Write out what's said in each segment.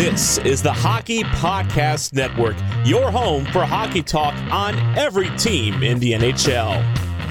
This is the Hockey Podcast Network, your home for hockey talk on every team in the NHL.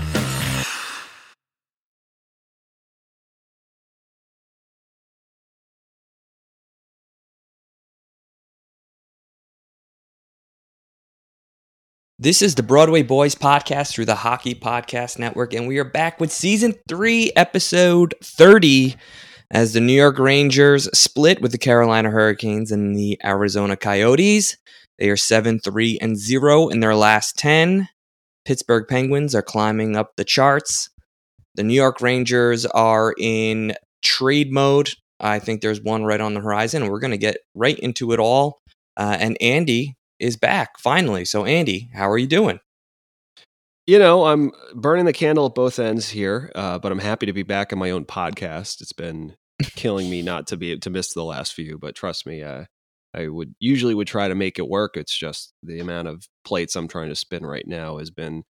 This is the Broadway Boys podcast through the Hockey Podcast Network, and we are back with Season 3, Episode 30, as the New York Rangers split with the Carolina Hurricanes and the Arizona Coyotes. They are 7-3-0 in their last 10. Pittsburgh Penguins are climbing up the charts. The New York Rangers are in trade mode. I think there's one right on the horizon, and we're going to get right into it all. And Andy is back, finally. So, Andy, how are you doing? You know, I'm burning the candle at both ends here, but I'm happy to be back on my own podcast. It's been killing me not to miss the last few, but trust me, I would try to make it work. It's just the amount of plates I'm trying to spin right now has been,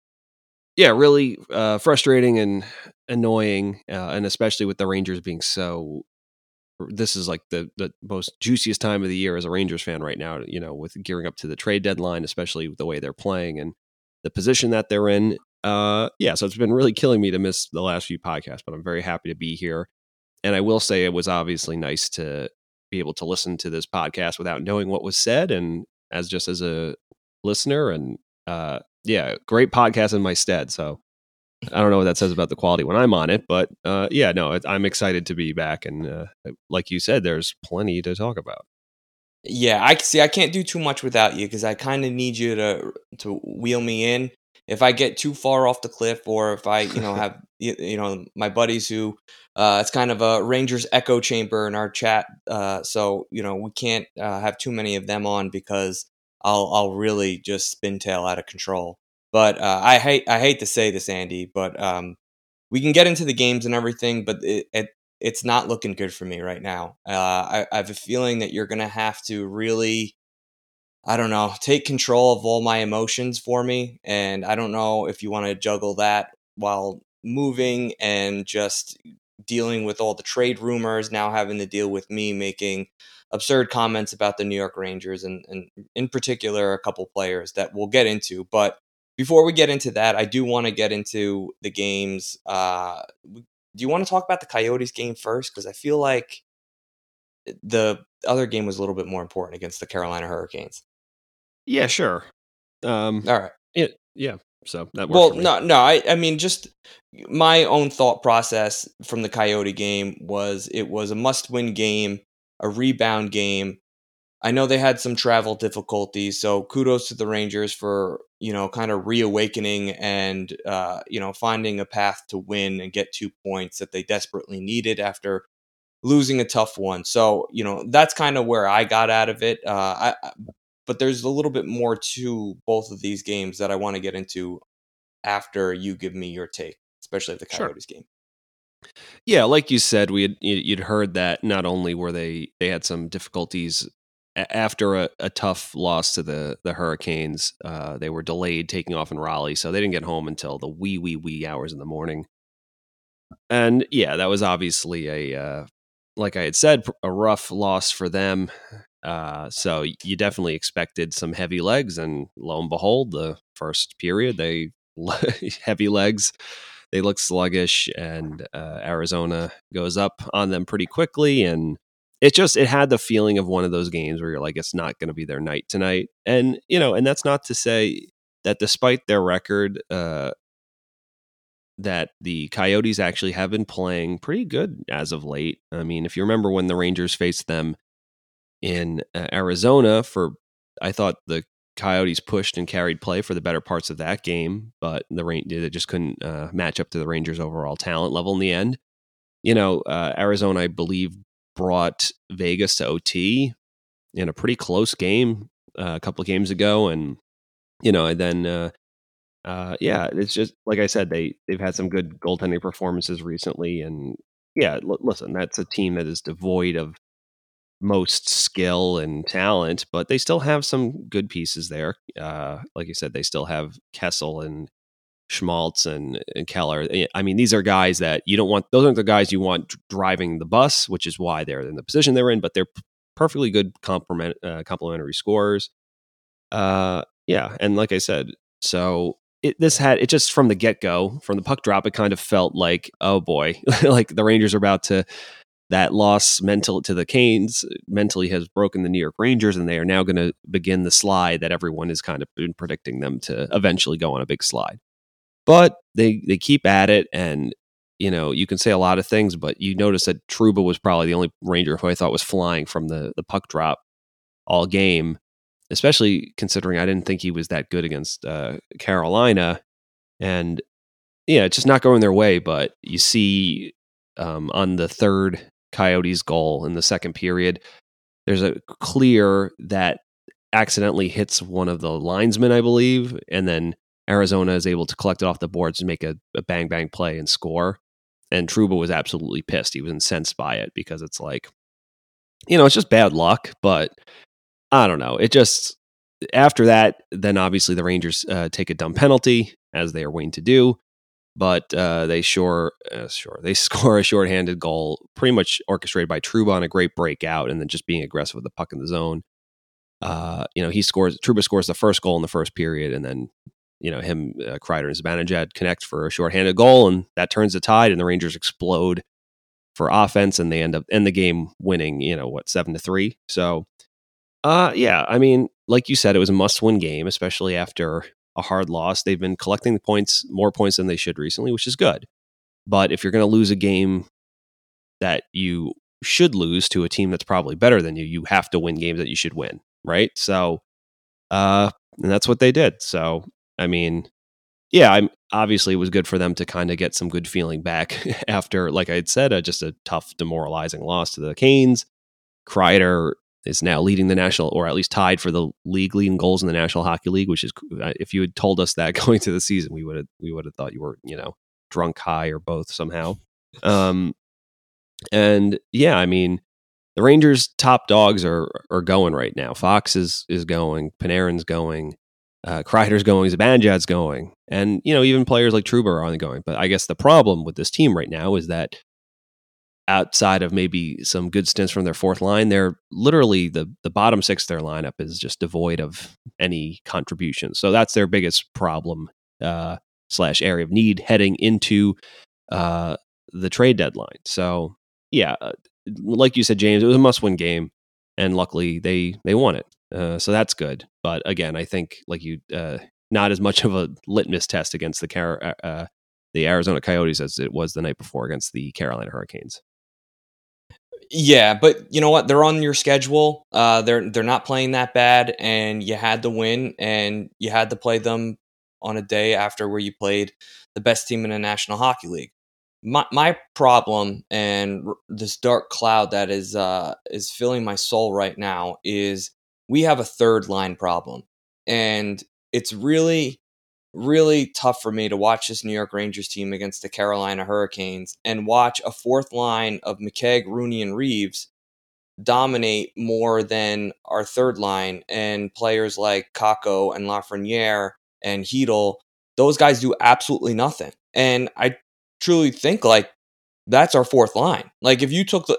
really frustrating and annoying, and especially with the Rangers being so. This is like the most juiciest time of the year as a Rangers fan right now, you know, with gearing up to the trade deadline, especially the way they're playing and the position that they're in. So it's been really killing me to miss the last few podcasts, but I'm very happy to be here. And I will say it was obviously nice to be able to listen to this podcast without knowing what was said, and as a listener, and great podcast in my stead. So I don't know what that says about the quality when I'm on it, but I'm excited to be back. And like you said, there's plenty to talk about. Yeah, I can't do too much without you because I kind of need you to wheel me in. If I get too far off the cliff, or if I have my buddies who it's kind of a Rangers echo chamber in our chat, so we can't have too many of them on because I'll really just spin tail out of control. But I hate to say this, Andy, but we can get into the games and everything, but it's not looking good for me right now. I have a feeling that you're going to have to really, I don't know, take control of all my emotions for me. And I don't know if you want to juggle that while moving and just dealing with all the trade rumors, now having to deal with me making absurd comments about the New York Rangers and in particular a couple players that we'll get into. But before we get into that, I do want to get into the games. Do you want to talk about the Coyotes game first? Because I feel like the other game was a little bit more important against the Carolina Hurricanes. Yeah, sure. All right. So that works. Well, for me. no. I mean, just my own thought process from the Coyote game was it was a must-win game, a rebound game. I know they had some travel difficulties, so kudos to the Rangers for, kind of reawakening and, finding a path to win and get 2 points that they desperately needed after losing a tough one. So, that's kind of where I got out of it. But there's a little bit more to both of these games that I want to get into after you give me your take, especially of the Coyotes game. Yeah, like you said, you'd heard that not only were they had some difficulties after a tough loss to the Hurricanes, they were delayed taking off in Raleigh, so they didn't get home until the wee hours in the morning. And yeah, that was obviously like I had said, a rough loss for them. So you definitely expected some heavy legs, and lo and behold, the first period they heavy legs. They look sluggish, and Arizona goes up on them pretty quickly. And it had the feeling of one of those games where you're like, it's not going to be their night tonight. And, and that's not to say that despite their record, that the Coyotes actually have been playing pretty good as of late. I mean, if you remember when the Rangers faced them in Arizona I thought the Coyotes pushed and carried play for the better parts of that game, but they just couldn't match up to the Rangers' overall talent level in the end. Arizona, I believe, brought Vegas to OT in a pretty close game a couple of games ago, and it's just like I said, they've had some good goaltending performances recently, and listen, that's a team that is devoid of most skill and talent, but they still have some good pieces there. Like you said, they still have Kessel and Schmaltz and Keller. I mean, these are guys that you don't want. Those aren't the guys you want driving the bus, which is why they're in the position they're in. But they're perfectly good complementary scorers. Yeah, and like I said, so it just from the get-go, from the puck drop, it kind of felt like, oh boy, like the Rangers are about to, that loss mental to the Canes mentally has broken the New York Rangers, and they are now going to begin the slide that everyone has kind of been predicting them to eventually go on a big slide. But they keep at it, and you can say a lot of things, but you notice that Trouba was probably the only Ranger who I thought was flying from the puck drop all game, especially considering I didn't think he was that good against Carolina. And yeah, it's just not going their way. But you see on the third Coyotes goal in the second period, there's a clear that accidentally hits one of the linesmen, I believe, and then Arizona is able to collect it off the boards and make a bang bang play and score. And Trouba was absolutely pissed. He was incensed by it because it's like, it's just bad luck. But I don't know. It just, after that, then obviously the Rangers take a dumb penalty, as they are waiting to do. But they score a shorthanded goal, pretty much orchestrated by Trouba on a great breakout, and then just being aggressive with the puck in the zone. Trouba scores the first goal in the first period, and then Kreider and Zibanejad connect for a shorthanded goal, and that turns the tide, and the Rangers explode for offense, and they end the game winning 7-3. So yeah, I mean, like you said, it was a must-win game, especially after a hard loss. They've been collecting the points, more points than they should recently, which is good. But if you're going to lose a game that you should lose to a team that's probably better than you, you have to win games that you should win, right? So, and that's what they did. So, I mean, yeah, obviously it was good for them to kind of get some good feeling back after, like I had said, just a tough, demoralizing loss to the Canes. Kreider is now leading the national, or at least tied for the league leading goals in the National Hockey League, which is, if you had told us that going to the season, we would have thought you were, drunk, high, or both somehow. And yeah, I mean, the Rangers' top dogs are going right now. Fox is going, Panarin's going, Kreider's going, Zibanejad's going, and even players like Trouba are only going. But I guess the problem with this team right now is that outside of maybe some good stints from their fourth line, they're literally the bottom six of their lineup is just devoid of any contribution. So that's their biggest problem / area of need heading into the trade deadline. So yeah, like you said, James, it was a must-win game, and luckily they won it. So that's good. But again, I think not as much of a litmus test against the Arizona Coyotes as it was the night before against the Carolina Hurricanes. Yeah, but you know what? They're on your schedule. They're not playing that bad, and you had to win, and you had to play them on a day after where you played the best team in the National Hockey League. My problem, and this dark cloud that is filling my soul right now, is we have a third line problem, and it's really, really tough for me to watch this New York Rangers team against the Carolina Hurricanes and watch a fourth line of McKegg, Rooney, and Reeves dominate more than our third line, and players like Kakko and Lafreniere and Hedl. Those guys do absolutely nothing. And I truly think that's our fourth line. Like if you took,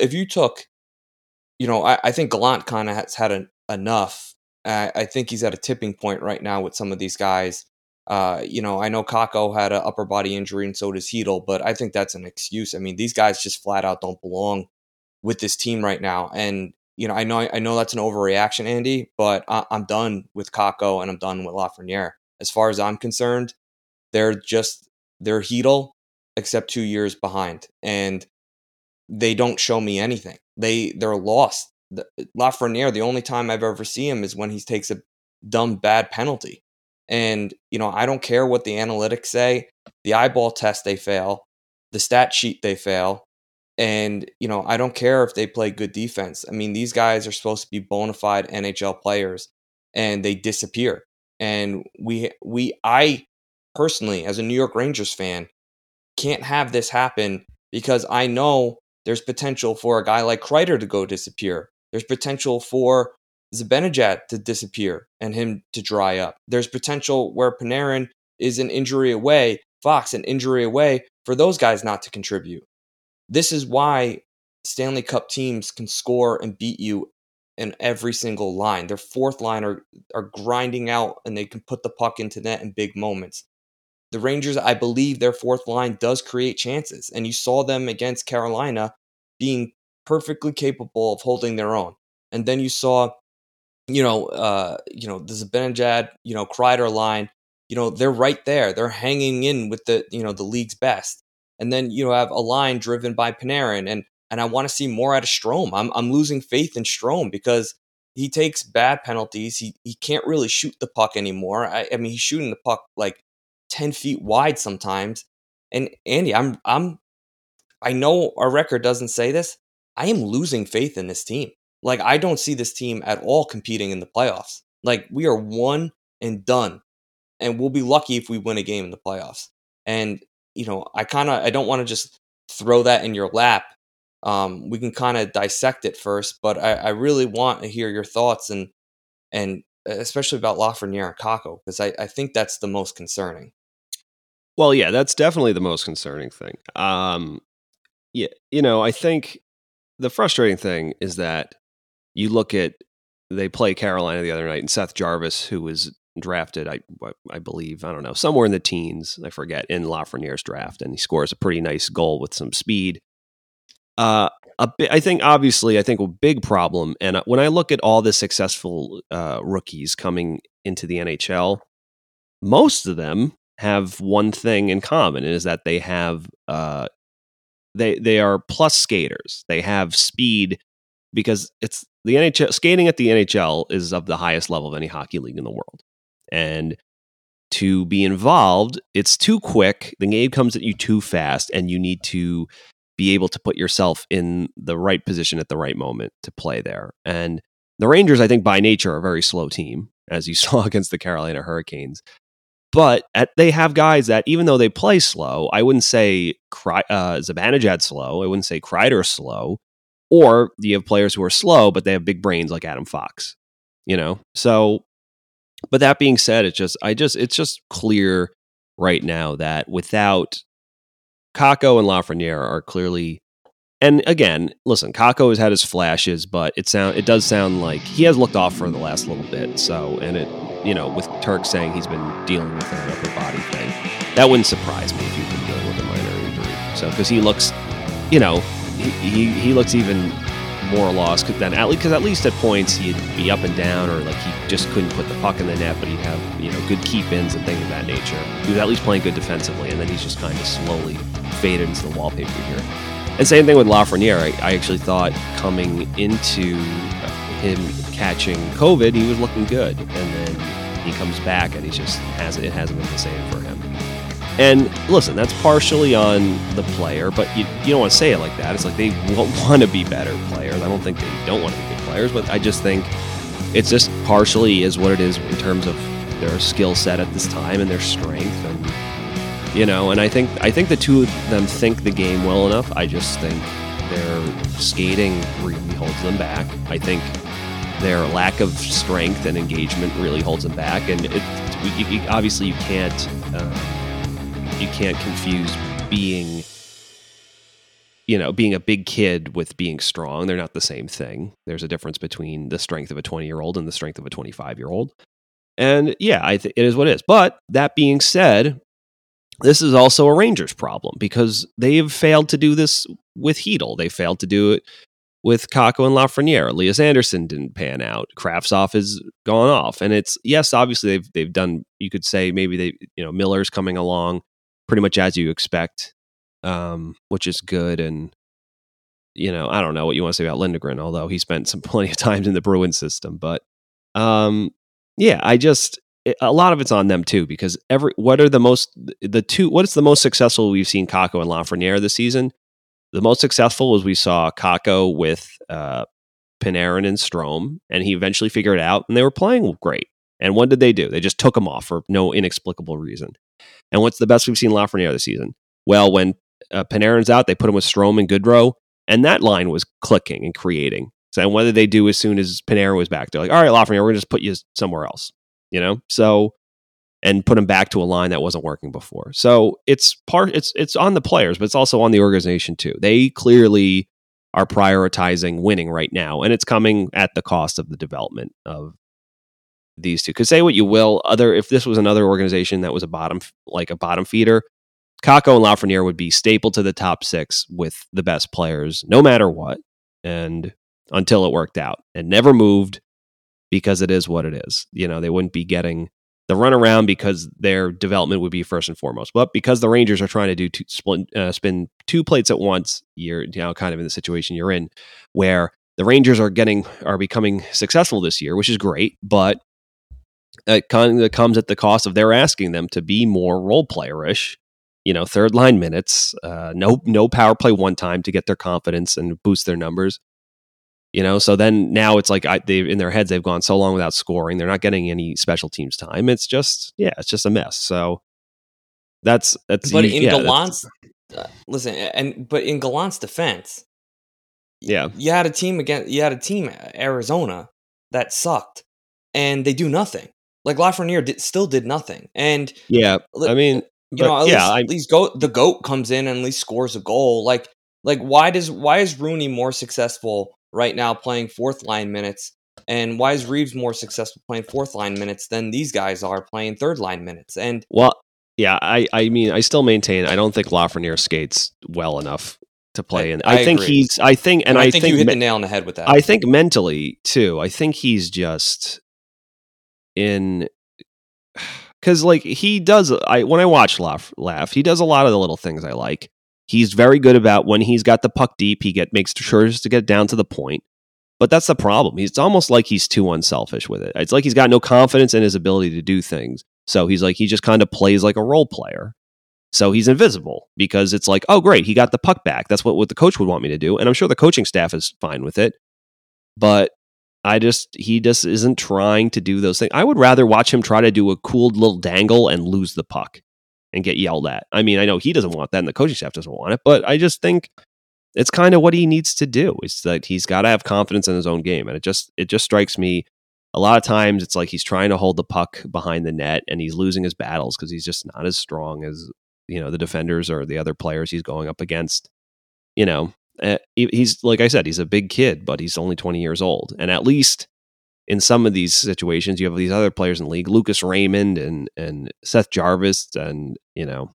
I think Gallant kind of has had enough. I think he's at a tipping point right now with some of these guys. I know Kakko had an upper body injury, and so does Hedl, but I think that's an excuse. I mean, these guys just flat out don't belong with this team right now. And I know that's an overreaction, Andy, but I'm done with Kakko and I'm done with Lafreniere. As far as I'm concerned, they're Hedl, except 2 years behind, and they don't show me anything. They're lost. Lafreniere, the only time I've ever seen him is when he takes a dumb bad penalty. And I don't care what the analytics say. The eyeball test they fail, the stat sheet they fail, and I don't care if they play good defense. I mean, these guys are supposed to be bona fide NHL players, and they disappear. And I personally, as a New York Rangers fan, can't have this happen, because I know there's potential for a guy like Kreider to go disappear. There's potential for Zibanejad to disappear and him to dry up. There's potential where Panarin is an injury away, Fox an injury away, for those guys not to contribute. This is why Stanley Cup teams can score and beat you in every single line. Their fourth line are grinding out, and they can put the puck into net in big moments. The Rangers, I believe their fourth line does create chances, and you saw them against Carolina being perfectly capable of holding their own. And then you saw, the Zibanejad, Kreider line, they're right there. They're hanging in with the league's best. And then you have a line driven by Panarin, and I want to see more out of Strome. I'm losing faith in Strome because he takes bad penalties. He can't really shoot the puck anymore. I mean, he's shooting the puck like 10 feet wide sometimes. And Andy, I know our record doesn't say this. I am losing faith in this team. Like, I don't see this team at all competing in the playoffs. Like, we are one and done. And we'll be lucky if we win a game in the playoffs. And, I don't want to just throw that in your lap. We can kind of dissect it first, but I really want to hear your thoughts and especially about Lafreniere and Kakko, because I think that's the most concerning. Well, yeah, that's definitely the most concerning thing. I think the frustrating thing is that you look at, they play Carolina the other night, and Seth Jarvis, who was drafted, I believe, I don't know, somewhere in the teens, I forget, in Lafreniere's draft, and he scores a pretty nice goal with some speed. I think a big problem, and when I look at all the successful rookies coming into the NHL, most of them have one thing in common, and is that they have they are plus skaters. They have speed, because it's the NHL. Skating at the NHL is of the highest level of any hockey league in the world, and to be involved, it's too quick. The game comes at you too fast, and you need to be able to put yourself in the right position at the right moment to play there. And the Rangers, I think, by nature, are a very slow team, as you saw against the Carolina Hurricanes. But they have guys that, even though they play slow, I wouldn't say Zibanejad slow. I wouldn't say Kreider slow. Or you have players who are slow, but they have big brains like Adam Fox. So, but that being said, it's just clear right now that without Kakko and Lafreniere are clearly, and again, listen, Kakko has had his flashes, but it does sound like he has looked off for the last little bit. So, and with Turk saying he's been dealing with an upper body thing, that wouldn't surprise me if he's been dealing with a minor injury. So, because he looks, he looks even more lost because at least at points he'd be up and down, or like he just couldn't put the puck in the net, but he'd have good keep-ins and things of that nature. He was at least playing good defensively, and then he's just kind of slowly faded into the wallpaper here. And same thing with Lafreniere. I actually thought coming into him catching COVID, he was looking good, and then he comes back and it hasn't been the same for him. And listen, that's partially on the player, but you don't want to say it like that. It's like they want to be better players. I don't think they don't want to be good players, but I just think it's just partially is what it is in terms of their skill set at this time and their strength, and I think the two of them think the game well enough. I just think their skating really holds them back. I think their lack of strength and engagement really holds them back, and obviously you can't confuse being a big kid with being strong. They're not the same thing. There's a difference between the strength of a 20-year-old and the strength of a 25-year-old. And yeah, it is what it is. But that being said, this is also a Rangers problem, because they've failed to do this with Hedl. They failed to do it with Kakko and Lafreniere. Elias Anderson didn't pan out. Kravtsov has gone off. And it's, yes, obviously they've done, you could say maybe Miller's coming along pretty much as you expect, which is good. And, I don't know what you want to say about Lindgren, although he spent plenty of times in the Bruins system. But a lot of it's on them too, because what is the most successful we've seen Kakko and Lafreniere this season? The most successful was we saw Kakko with Panarin and Strome, and he eventually figured it out, and they were playing great. And what did they do? They just took him off for no inexplicable reason. And what's the best we've seen Lafreniere this season? Well, when Panarin's out, they put him with Strome and Goodrow, and that line was clicking and creating. So what did they do as soon as Panarin was back? They're like, all right, Lafreniere, we're going to just put you somewhere else, So, and put him back to a line that wasn't working before. So it's on the players, but it's also on the organization too. They clearly are prioritizing winning right now, and it's coming at the cost of the development of these two. Because say what you will, if this was another organization that was a bottom feeder, Kakko and Lafreniere would be stapled to the top 6 with the best players, no matter what, and until it worked out, and never moved because it is what it is. They wouldn't be getting the runaround because their development would be first and foremost. But because the Rangers are trying to do spin 2 plates at once, you're kind of in the situation you're in, where the Rangers are becoming successful this year, which is great, but it kind of comes at the cost of they're asking them to be more role player-ish. Third line minutes, no power play one time to get their confidence and boost their numbers. So then now it's like they in their heads they've gone so long without scoring, they're not getting any special teams time. It's just a mess. So that's. But in Gallant's but in Gallant's defense, you had a team Arizona that sucked, and they do nothing. Like Lafreniere still did nothing, and I mean. At least the GOAT comes in and at least scores a goal. Like why is Rooney more successful right now playing 4th line minutes, and why is Reeves more successful playing 4th line minutes than these guys are playing 3rd line minutes? And I mean, I still maintain I don't think Lafreniere skates well enough to play in. I think agree. I think you hit the nail on the head with that. I think mentally too. I think he's just in. Because he does, when I watch Laugh, he does a lot of the little things I like. He's very good about when he's got the puck deep, makes sure just to get down to the point. But that's the problem. It's almost like he's too unselfish with it. It's like he's got no confidence in his ability to do things. So he just kind of plays like a role player. So he's invisible because it's like, oh great, he got the puck back. That's what the coach would want me to do, and I'm sure the coaching staff is fine with it. But he just isn't trying to do those things. I would rather watch him try to do a cool little dangle and lose the puck and get yelled at. I mean, I know he doesn't want that and the coaching staff doesn't want it, but I just think it's kind of what he needs to do. It's that he's got to have confidence in his own game. And it just strikes me a lot of times it's like he's trying to hold the puck behind the net and he's losing his battles because he's just not as strong as, the defenders or the other players he's going up against. He's, like I said, he's a big kid, but he's only 20 years old. And at least in some of these situations, you have these other players in the league, Lucas Raymond and Seth Jarvis and, or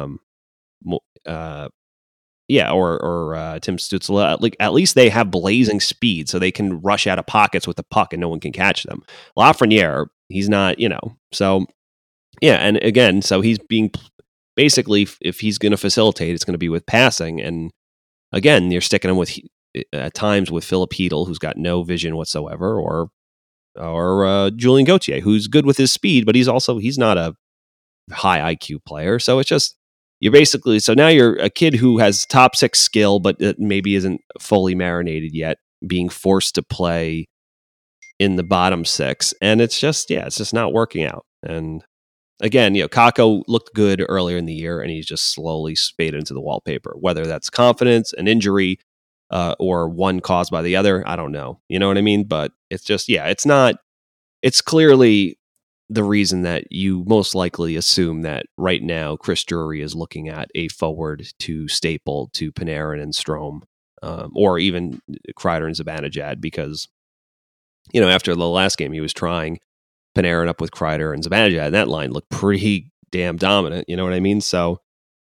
Tim Stützle. At least they have blazing speed so they can rush out of pockets with the puck and no one can catch them. Lafreniere, he's not, so yeah. And again, so he's being basically, if he's going to facilitate, it's going to be with passing. And again, you're sticking him with at times with Philip Hedl, who's got no vision whatsoever, or Julien Gauthier, who's good with his speed, but he's not a high IQ player. So it's just so now you're a kid who has top 6 skill, but maybe isn't fully marinated yet, being forced to play in the bottom 6, and it's just not working out. And again, Kakko looked good earlier in the year, and he's just slowly faded into the wallpaper. Whether that's confidence, an injury, or one caused by the other, I don't know. You know what I mean? But it's just, it's not. It's clearly the reason that you most likely assume that right now Chris Drury is looking at a forward to staple to Panarin and Strome, or even Kreider and Zibanejad, because after the last game he was trying Panarin up with Kreider and Zibanejad, and that line looked pretty damn dominant. You know what I mean? So,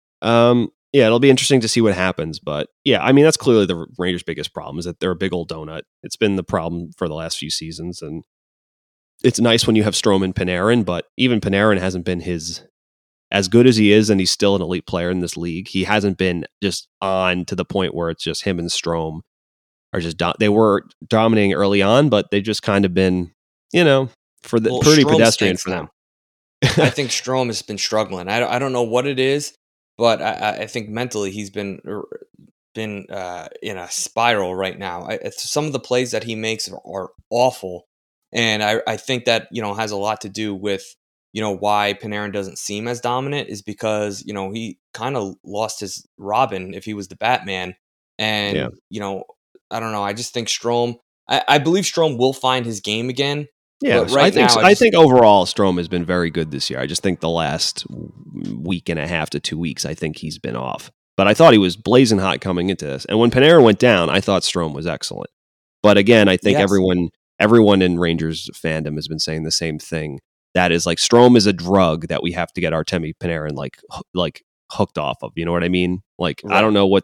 it'll be interesting to see what happens. But I mean, that's clearly the Rangers' biggest problem is that they're a big old donut. It's been the problem for the last few seasons, and it's nice when you have Strome and Panarin, but even Panarin hasn't been as good as he is, and he's still an elite player in this league. He hasn't been just on to the point where it's just him and Strome are just they were dominating early on, but they've just kind of been, pretty Strome pedestrian for them. I think Strome has been struggling. I don't know what it is, but I think mentally he's been in a spiral right now. Some of the plays that he makes are awful, and I think that has a lot to do with why Panarin doesn't seem as dominant is because he kind of lost his Robin if he was the Batman, and I don't know. I just think Strome. I believe Strome will find his game again. Yeah, I think overall Strome has been very good this year. I just think the last week and a half to 2 weeks, I think he's been off. but I thought he was blazing hot coming into this. And when Panarin went down, I thought Strome was excellent. But again, I think everyone in Rangers fandom has been saying the same thing. That is like Strome is a drug that we have to get Artemi Panarin like hooked off of. You know what I mean? Like I don't know what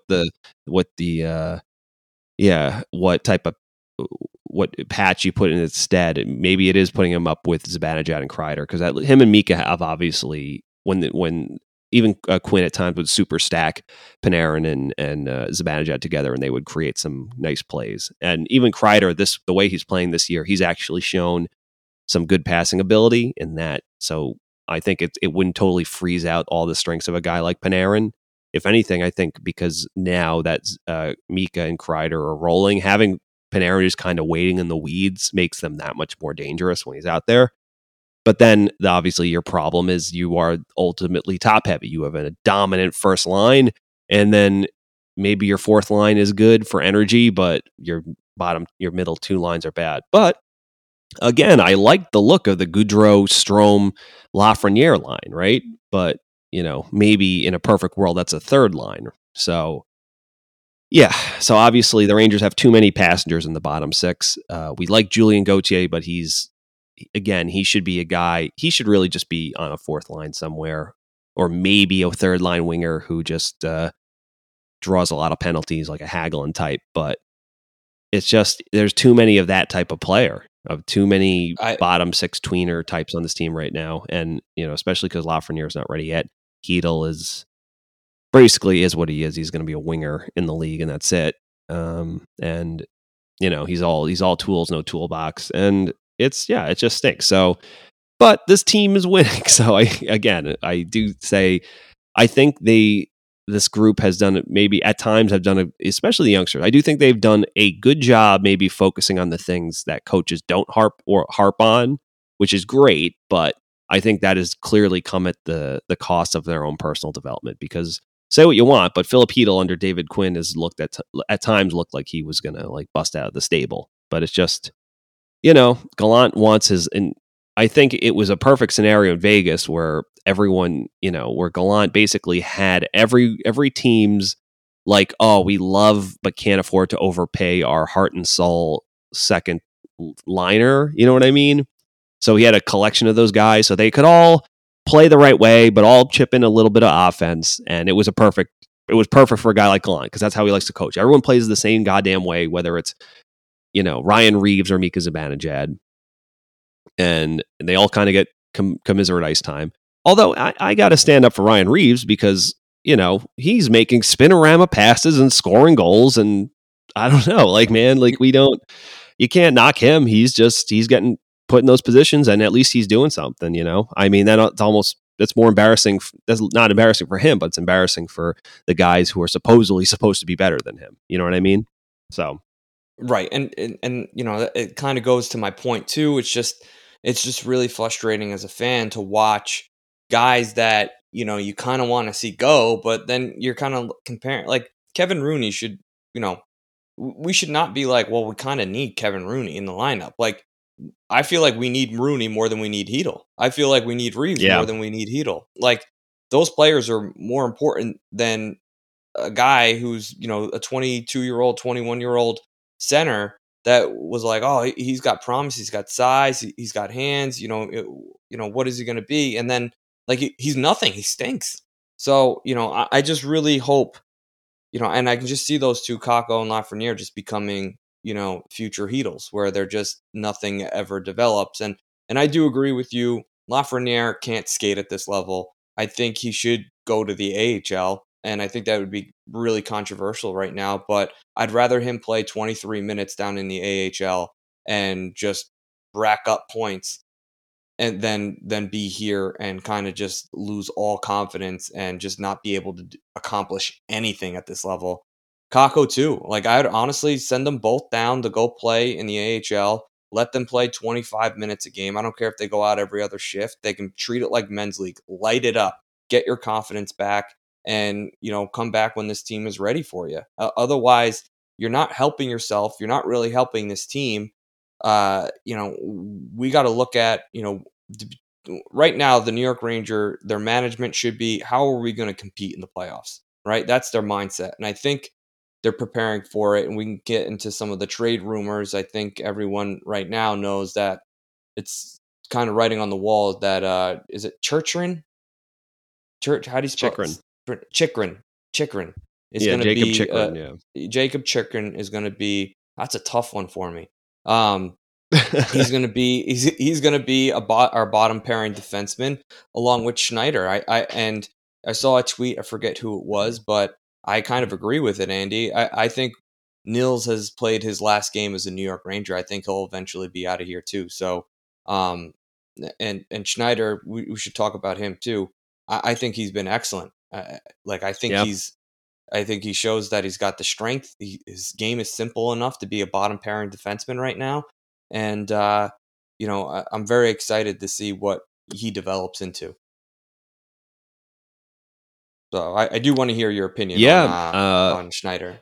patch you put in its stead. Maybe it is putting him up with Zibanejad and Kreider, because him and Mika have obviously when even Quinn at times would super stack Panarin and Zibanejad together, and they would create some nice plays. And even Kreider, the way he's playing this year, he's actually shown some good passing ability in that. So I think it wouldn't totally freeze out all the strengths of a guy like Panarin. If anything, I think because now that Mika and Kreider are rolling, having Panarin just kind of waiting in the weeds makes them that much more dangerous when he's out there. But then obviously your problem is you are ultimately top heavy. You have a dominant first line, and then maybe your fourth line is good for energy, but your middle two lines are bad. But again, I like the look of the Gaudreau, Strome, Lafreniere line, right? But maybe in a perfect world, that's a third line. So yeah, so obviously the Rangers have too many passengers in the bottom six. We like Julien Gauthier, but he should be a guy. He should really just be on a fourth line somewhere, or maybe a third line winger who just draws a lot of penalties, like a Hagelin type. But it's just there's too many of that type of player, of too many bottom six tweener types on this team right now, and especially because Lafreniere is not ready yet. Hedl is what he is. He's going to be a winger in the league, and that's it. And he's all tools, no toolbox, and it just stinks. So, but this team is winning. So I do say, I think this group has done it. Maybe at times have done it, especially the youngsters. I do think they've done a good job, maybe focusing on the things that coaches don't harp on, which is great. But I think that has clearly come at the cost of their own personal development, because say what you want, but Philip Hedl under David Quinn has looked at times like he was going to like bust out of the stable. But it's just, Gallant wants his, and I think it was a perfect scenario in Vegas where everyone, where Gallant basically had every team's like, oh, we love but can't afford to overpay our heart and soul second liner. You know what I mean? So he had a collection of those guys, so they could all play the right way, but all chip in a little bit of offense. And it was perfect for a guy like Gallant, because that's how he likes to coach. Everyone plays the same goddamn way, whether it's, Ryan Reeves or Mika Zibanejad. And they all kind of get commiserate ice time. Although I got to stand up for Ryan Reeves, because, he's making spinorama passes and scoring goals. And I don't know, like, man, like you can't knock him. He's getting put in those positions, and at least he's doing something, I mean, that's more embarrassing. That's not embarrassing for him, but it's embarrassing for the guys who are supposedly supposed to be better than him. You know what I mean? So. Right. And it kind of goes to my point too. It's just really frustrating as a fan to watch guys that, you kind of want to see go, but then you're kind of comparing, like Kevin Rooney should, we should not be like, well, we kind of need Kevin Rooney in the lineup. Like, I feel like we need Rooney more than we need Hedl. I feel like we need Reeves more than we need Hedl. Like, those players are more important than a guy who's, a 22-year-old, 21-year-old center that was like, oh, he's got promise, he's got size, he's got hands, what is he going to be? And then, like, he's nothing. He stinks. So, I just really hope, and I can just see those two, Kakko and Lafreniere, just becoming, future Hedls, where they're just nothing ever develops. And I do agree with you. Lafreniere can't skate at this level. I think he should go to the AHL, and I think that would be really controversial right now. But I'd rather him play 23 minutes down in the AHL and just rack up points, and then be here and kind of just lose all confidence and just not be able to accomplish anything at this level. Kakko too. Like, I'd honestly send them both down to go play in the AHL. Let them play 25 minutes a game. I don't care if they go out every other shift. They can treat it like men's league. Light it up. Get your confidence back, and come back when this team is ready for you. Otherwise, you're not helping yourself. You're not really helping this team. We got to look at, right now, the New York Ranger, their management should be, how are we going to compete in the playoffs? right? That's their mindset. And I think they're preparing for it. And we can get into some of the trade rumors. I think everyone right now knows that it's kind of writing on the wall that is it Chychrun? How do you spell Chychrun. it? Chychrun is Yeah, going to Jacob be Chychrun, yeah. Jacob Chychrun is going to be. That's a tough one for me. He's going to be he's going to be our bottom pairing defenseman along with Schneider. I saw a tweet. I forget who it was, but I kind of agree with it, Andy. I think Nils has played his last game as a New York Ranger. I think he'll eventually be out of here too. So, and Schneider, we should talk about him too. I think he's been excellent. I think I think he shows that he's got the strength. His game is simple enough to be a bottom pairing defenseman right now. And, I'm very excited to see what he develops into. So I do want to hear your opinion on Schneider.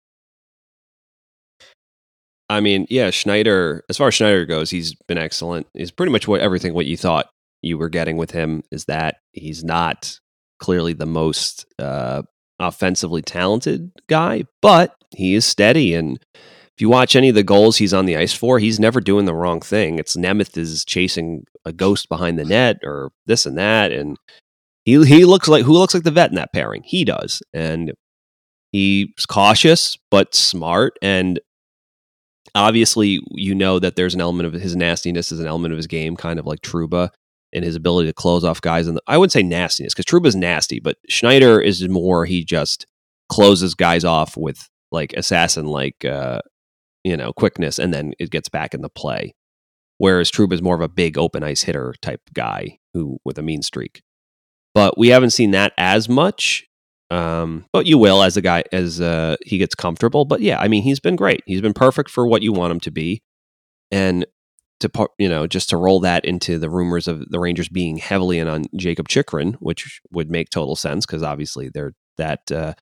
I mean, yeah, Schneider, as far as Schneider goes, he's been excellent. He's pretty much everything what you thought you were getting with him is that he's not clearly the most offensively talented guy, but he is steady. And if you watch any of the goals he's on the ice for, he's never doing the wrong thing. It's Nemeth is chasing a ghost behind the net or this and that. And he looks like the vet in that pairing. He does. And he's cautious, but smart. And obviously, you know that there's an element of his nastiness is an element of his game, kind of like Trouba and his ability to close off guys. And I wouldn't say nastiness because Trouba's nasty, but Schneider is more, he just closes guys off with like assassin, like, quickness, and then it gets back in the play. Whereas Trouba is more of a big open ice hitter type guy with a mean streak. But we haven't seen that as much. But you will as he gets comfortable. But yeah, I mean, he's been great. He's been perfect for what you want him to be. And just to roll that into the rumors of the Rangers being heavily in on Jacob Chychrun, which would make total sense because obviously they're they're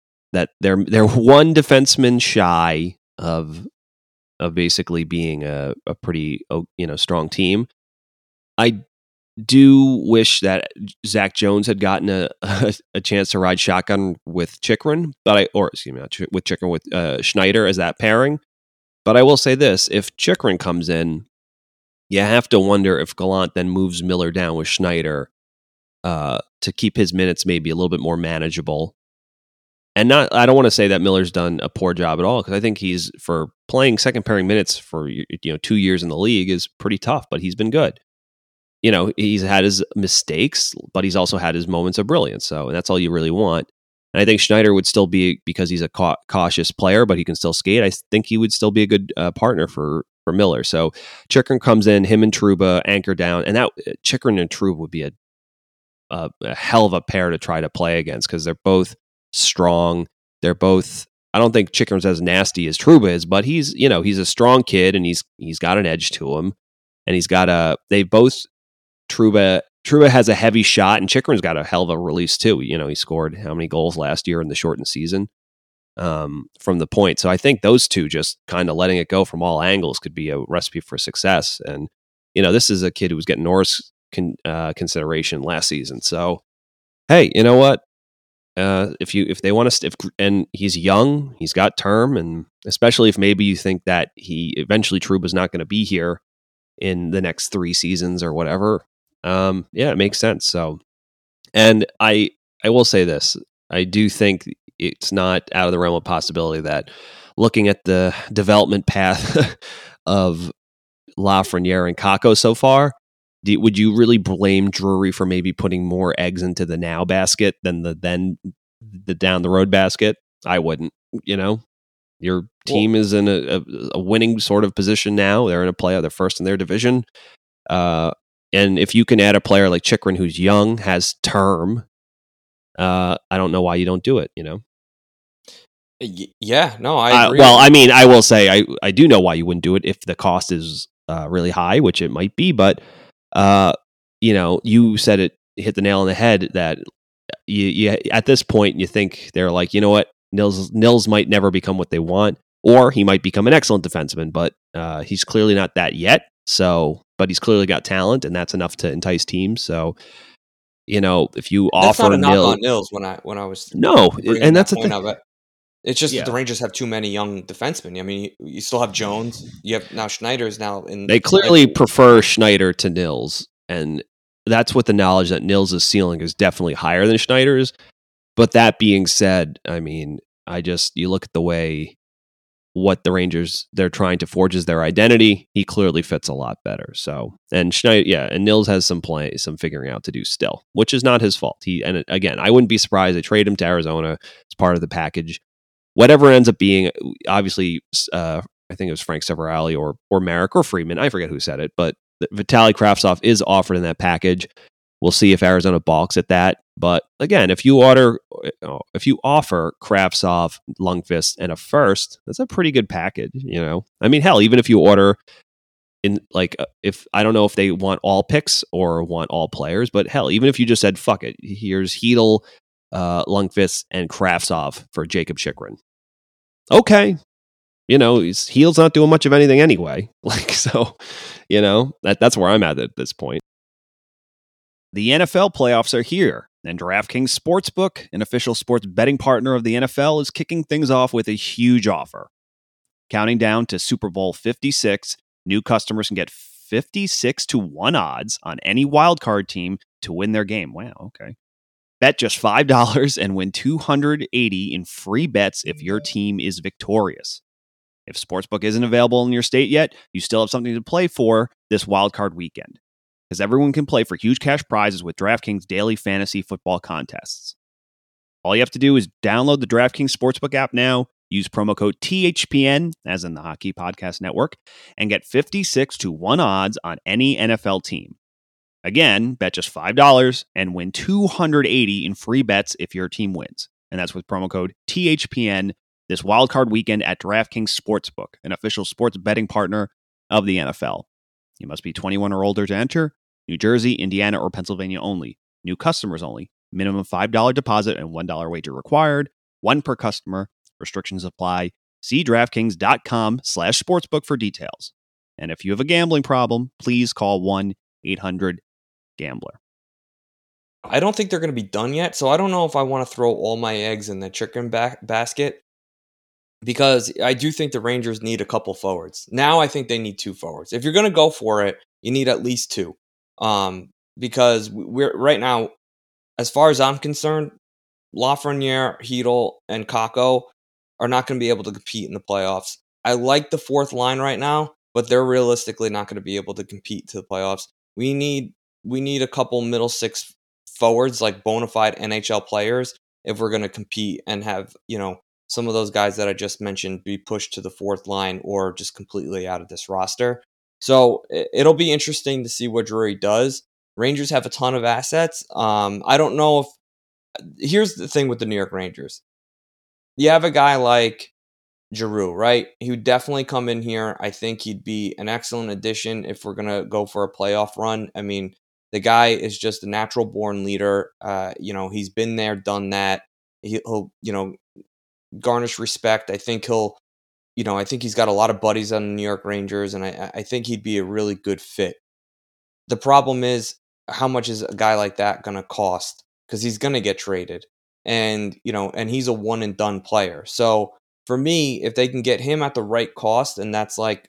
one defenseman shy of basically being a pretty strong team. I do wish that Zach Jones had gotten a chance to ride shotgun with Chychrun, with Schneider as that pairing. But I will say this: if Chychrun comes in, you have to wonder if Gallant then moves Miller down with Schneider to keep his minutes maybe a little bit more manageable. And I don't want to say that Miller's done a poor job at all because I think he's for playing second pairing minutes for 2 years in the league is pretty tough, but he's been good. He's had his mistakes, but he's also had his moments of brilliance. So that's all you really want. And I think Schneider would still be, because he's a cautious player, but he can still skate. I think he would still be a good partner for Miller. So Chychrun comes in, him and Trouba anchor down, and that Chychrun and Trouba would be a hell of a pair to try to play against because they're both strong. They're both. I don't think Chychrun's as nasty as Trouba is, but he's a strong kid and he's got an edge to him, and he's got they both. Trouba has a heavy shot, and Chychrun's got a hell of a release too. He scored how many goals last year in the shortened season from the point. So I think those two just kind of letting it go from all angles could be a recipe for success. And this is a kid who was getting Norris consideration last season. So hey, you know what? If they want to, and he's young, he's got term, and especially if maybe you think that he eventually Trouba's not going to be here in the next 3 seasons or whatever. It makes sense. So, and I will say this, I do think it's not out of the realm of possibility that looking at the development path of Lafreniere and Kakko so far, would you really blame Drury for maybe putting more eggs into the now basket than the down the road basket? I wouldn't. Your team is in a winning sort of position now. They're in a playoff. They're first in their division. And if you can add a player like Chychrun who's young, has term, I don't know why you don't do it, Yeah, no, I agree. Well, I mean, I will say I do know why you wouldn't do it if the cost is really high, which it might be. But, you said it, hit the nail on the head that you at this point, you think they're like, you know what, Nils might never become what they want, or he might become an excellent defenseman, but he's clearly not that yet. So, but he's clearly got talent, and that's enough to entice teams. So, if you That's offer not a knock Nils, on Nils when I was no, bringing and that that's the point thing. up. It's just that the Yeah, Rangers have too many young defensemen. I mean, you still have Jones. You have now Schneider's now in they like clearly prefer Schneider to Nils, and that's with the knowledge that Nils' ceiling is definitely higher than Schneider's. But that being said, I mean, you look at the way what the Rangers they're trying to forge as their identity. He clearly fits a lot better. So, and Schneider, and Nils has some figuring out to do still, which is not his fault. And again, I wouldn't be surprised they trade him to Arizona as part of the package. Whatever it ends up being, obviously, I think it was Frank Severali or Merrick or Freeman. I forget who said it, but Vitaly Kravtsov is offered in that package. We'll see if Arizona balks at that. But again, if you offer Kravtsov, Lundqvist, and a first, that's a pretty good package. I mean, hell, even if you order if I don't know if they want all picks or want all players, but hell, even if you just said fuck it, here's Hedel, Lundqvist, and Kravtsov for Jacob Chychrun. Okay, Hedel's not doing much of anything anyway. So, that's where I'm at this point. The NFL playoffs are here, and DraftKings Sportsbook, an official sports betting partner of the NFL, is kicking things off with a huge offer. Counting down to Super Bowl 56, new customers can get 56-1 odds on any wildcard team to win their game. Wow, okay. Bet just $5 and win $280 in free bets if your team is victorious. If Sportsbook isn't available in your state yet, you still have something to play for this wildcard weekend, because everyone can play for huge cash prizes with DraftKings daily fantasy football contests. All you have to do is download the DraftKings Sportsbook app now, use promo code THPN, as in the Hockey Podcast Network, and get 56-1 odds on any NFL team. Again, bet just $5 and win $280 in free bets if your team wins. And that's with promo code THPN this wildcard weekend at DraftKings Sportsbook, an official sports betting partner of the NFL. You must be 21 or older to enter. New Jersey, Indiana, or Pennsylvania only. New customers only. Minimum $5 deposit and $1 wager required. One per customer. Restrictions apply. See DraftKings.com/sportsbook for details. And if you have a gambling problem, please call 1-800-GAMBLER. I don't think they're going to be done yet, so I don't know if I want to throw all my eggs in the Chychrun basket, because I do think the Rangers need a couple forwards. Now I think they need 2 forwards. If you're going to go for it, you need at least 2. Because we're right now, as far as I'm concerned, Lafreniere, Hedel, and Kakko are not going to be able to compete in the playoffs. I like the 4th line right now, but they're realistically not going to be able to compete to the playoffs. We need a couple middle 6 forwards, like bona fide NHL players, if we're going to compete and have, some of those guys that I just mentioned be pushed to the 4th line or just completely out of this roster. So it'll be interesting to see what Drury does. Rangers have a ton of assets. I don't know if... Here's the thing with the New York Rangers. You have a guy like Giroux, right? He would definitely come in here. I think he'd be an excellent addition if we're going to go for a playoff run. I mean, the guy is just a natural born leader. He's been there, done that. He'll garnish respect. I think I think he's got a lot of buddies on the New York Rangers, and I think he'd be a really good fit. The problem is, how much is a guy like that going to cost? Because he's going to get traded, and he's a one and done player. So for me, if they can get him at the right cost, and that's like,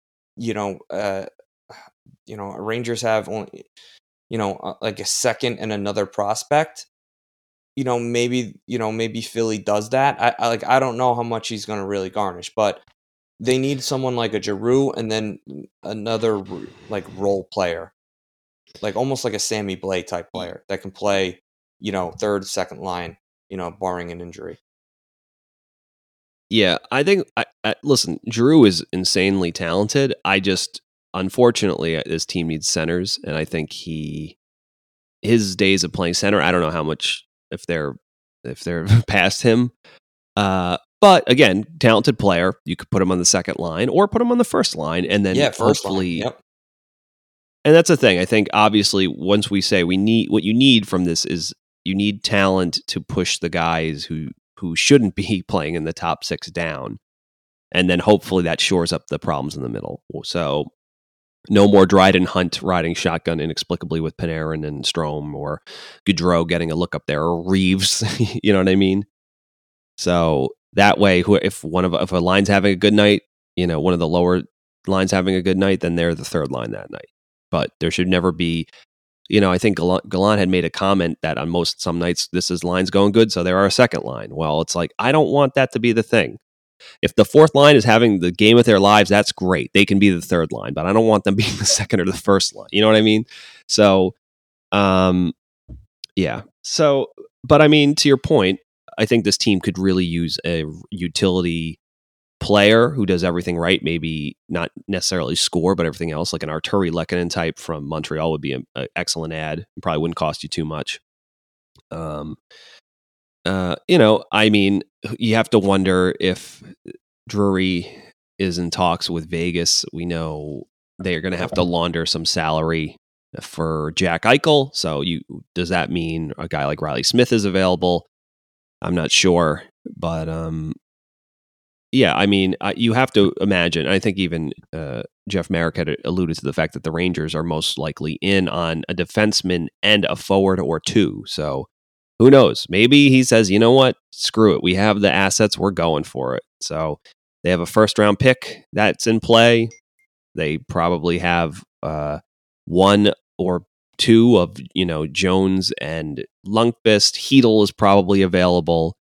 Rangers have only, like a second and another prospect. Maybe Philly does that. I don't know how much he's going to really garnish, but they need someone like a Giroux and then another like role player, like almost like a Sammy Blais type player that can play, 3rd, 2nd line, barring an injury. Yeah, I think. Listen, Giroux is insanely talented. Unfortunately, this team needs centers, and I think his days of playing center, I don't know how much if they're past him. But again, talented player. You could put him on the 2nd line or put him on the 1st line, and then hopefully. Yep. And that's the thing. I think obviously once we say what you need from this is you need talent to push the guys who shouldn't be playing in the top 6 down, and then hopefully that shores up the problems in the middle. So No more Dryden Hunt riding shotgun inexplicably with Panarin and Strome, or Gaudreau getting a look up there, or Reeves. You know what I mean? So that way, if a line's having a good night, one of the lower lines having a good night, then they're the third line that night. But there should never be, I think Gallant had made a comment that on some nights this is lines going good, so there are a second line. Well, it's like, I don't want that to be the thing. If the fourth line is having the game of their lives, that's great. They can be the third line, but I don't want them being the second or the first line. You know what I mean? So, yeah. So, but I mean, to your point, I think this team could really use a utility player who does everything right. Maybe not necessarily score, but everything else, like an Arturi Lehkonen type from Montreal would be an excellent ad. Probably wouldn't cost you too much. I mean, you have to wonder if Drury is in talks with Vegas. We know they are going to have to launder some salary for Jack Eichel. So does that mean a guy like Riley Smith is available? I'm not sure, but yeah, I mean, you have to imagine. I think even Jeff Marek had alluded to the fact that the Rangers are most likely in on a defenseman and a forward or two. So who knows? Maybe he says, you know what? Screw it. We have the assets. We're going for it. So they have a first-round pick that's in play. They probably have one or two of, Jones and Lundqvist. Hedl is probably available.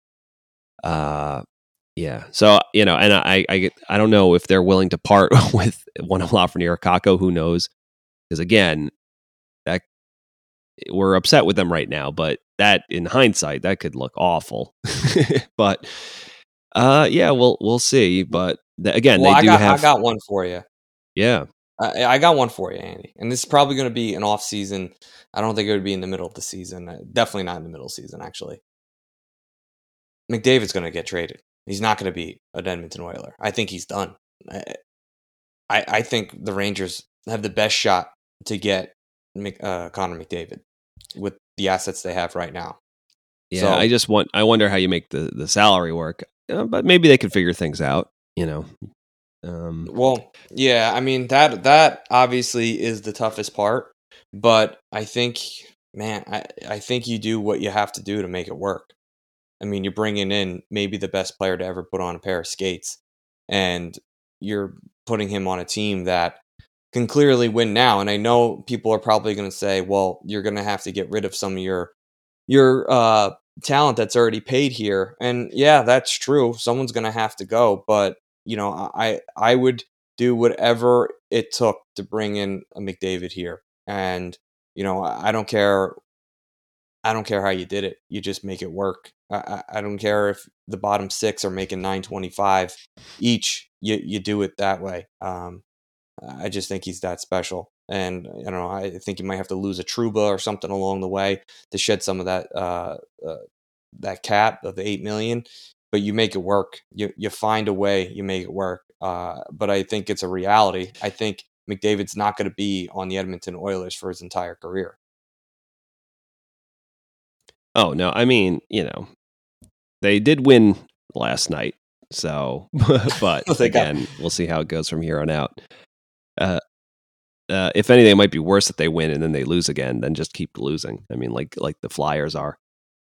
Yeah. So, and I don't know if they're willing to part with one of Lafreniere Kakko. Who knows? Because again, that we're upset with them right now, but that in hindsight, that could look awful. But yeah, we'll see. But again, I got one for you. Yeah. I got one for you, Andy. And this is probably going to be an off season. I don't think it would be in the middle of the season. Definitely not in the middle of the season, actually. McDavid's going to get traded. He's not going to be an Edmonton Oiler. I think he's done. I think the Rangers have the best shot to get Connor McDavid with the assets they have right now. Yeah, so, I wonder how you make the salary work. But maybe they could figure things out, Well, yeah, I mean, that obviously is the toughest part. But I think, man, I think you do what you have to do to make it work. I mean, you're bringing in maybe the best player to ever put on a pair of skates, and you're putting him on a team that can clearly win now. And I know people are probably going to say, well, you're going to have to get rid of some of your talent that's already paid here. And yeah, that's true. Someone's going to have to go. But, I would do whatever it took to bring in a McDavid here. And, I don't care. I don't care how you did it. You just make it work. I don't care if the bottom six are making $925 each. You do it that way. I just think he's that special. And, I think you might have to lose a Trouba or something along the way to shed some of that cap of $8 million. But you make it work. You find a way. You make it work. But I think it's a reality. I think McDavid's not going to be on the Edmonton Oilers for his entire career. Oh, no. I mean, they did win last night. So, but again, we'll see how it goes from here on out. If anything, it might be worse that they win and then they lose again than just keep losing. I mean, like the Flyers are.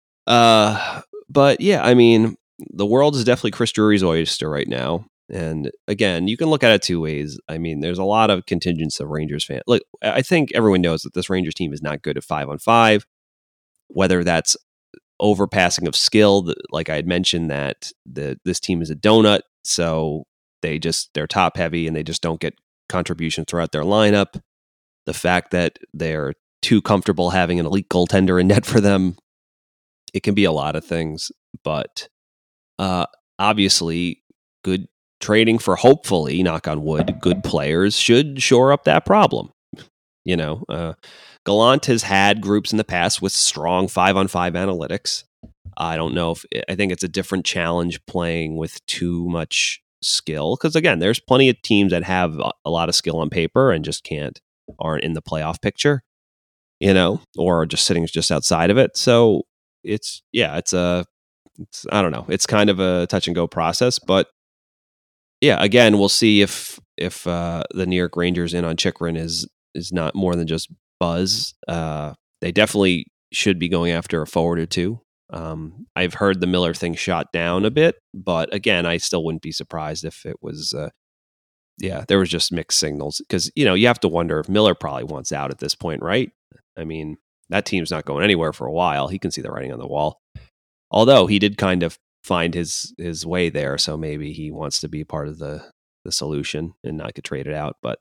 But yeah, I mean, the world is definitely Chris Drury's oyster right now. And again, you can look at it two ways. I mean, there's a lot of contingents of Rangers fans. Look, I think everyone knows that this Rangers team is not good at 5-on-5. Whether that's overpassing of skill, like I had mentioned, that this team is a donut, so they're top heavy and they just don't get contribution throughout their lineup. The fact that they're too comfortable having an elite goaltender in net for them, it can be a lot of things. But obviously, good trading for, hopefully, knock on wood, good players should shore up that problem. Gallant has had groups in the past with strong 5-on-5 analytics. I don't know I think it's a different challenge playing with too much skill, because again, there's plenty of teams that have a lot of skill on paper and just aren't in the playoff picture, or just sitting just outside of it. So it's I don't know. It's kind of a touch and go process, but yeah, again, we'll see if the New York Rangers in on Chychrun is not more than just buzz. They definitely should be going after a forward or two. I've heard the Miller thing shot down a bit, but again, I still wouldn't be surprised if it was. There was just mixed signals because you have to wonder if Miller probably wants out at this point, right? I mean, that team's not going anywhere for a while. He can see the writing on the wall. Although he did kind of find his way there, so maybe he wants to be part of the solution and not get traded out. But